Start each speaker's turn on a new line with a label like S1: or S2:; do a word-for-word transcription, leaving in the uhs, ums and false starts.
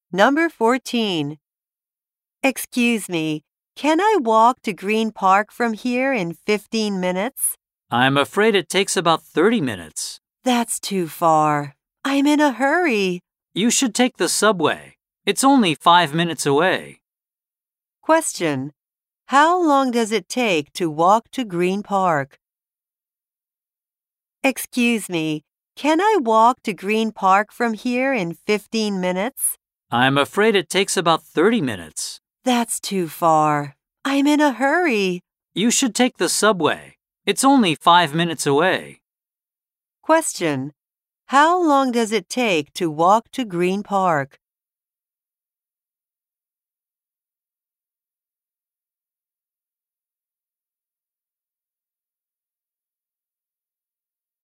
S1: Number fourteen. Excuse me, can I walk to Green Park from here in fifteen minutes?
S2: I'm afraid it takes about thirty minutes.
S1: That's too far. I'm in a hurry.
S2: You should take the subway. It's only five minutes away.
S1: Question. How long does it take to walk to Green Park? Excuse me, can I walk to Green Park from here in fifteen minutes?
S2: I'm afraid it takes about thirty minutes.
S1: That's too far. I'm in a hurry.
S2: You should take the subway. It's only five minutes away.
S1: Question. How long does it take to walk to Green Park?